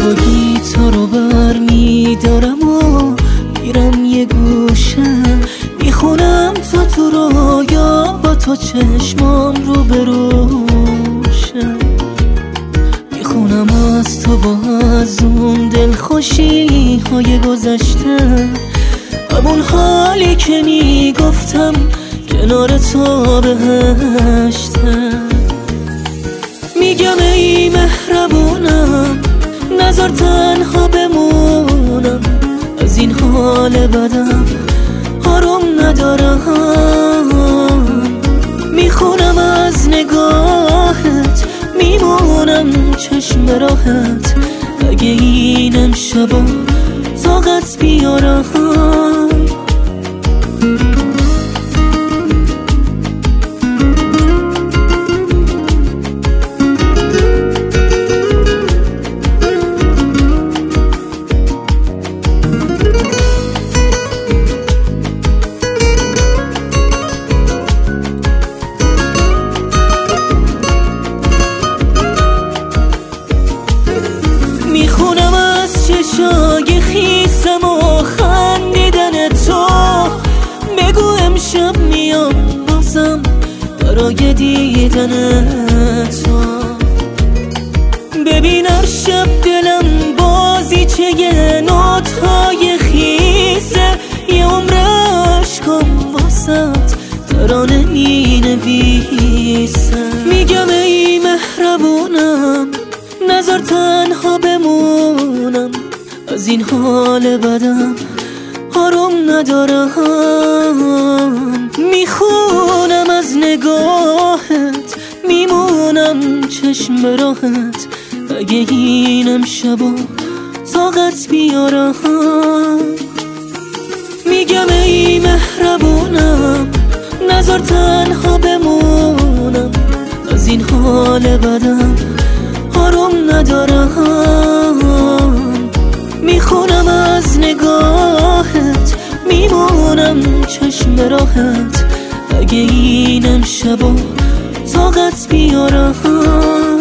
با گیتار رو بر میدارم و میرم یه گوشه، میخونم تو رویا با تو چشمام رو بروشه، میخونم از تو با از اون دلخوشی های گذشته، همون حالی که میگفتم کنار تو بهشته. میگم ای مهربونم نذار تنها بمونم، از این حال بدم آروم ندارم، میخونم از نگاهت میمونم چشم راحت، اگه اینم شبا طاقت بیارم. میخونم از چشای خیسم و خندیدن تو، بگو امشب میام بازم برای دیدن تو، ببین هر شب دلم بازیچه یه نوت‌های خیسه، یه عمر عشقم واسط ترانه مینویسه. میگم ای مهربونم نذار تنها بمونم، از این حال بدم آروم ندارم، میخونم از نگاهت میمونم چشم راحت، اگه اینم شبا طاقت بیارم. میگم ای مهربونم نذار تنها بمونم، از این حال بدم آروم ندارم، میخونم از نگاهت میمونم چشم راحت، اگه اینم شبا طاقت بیارم.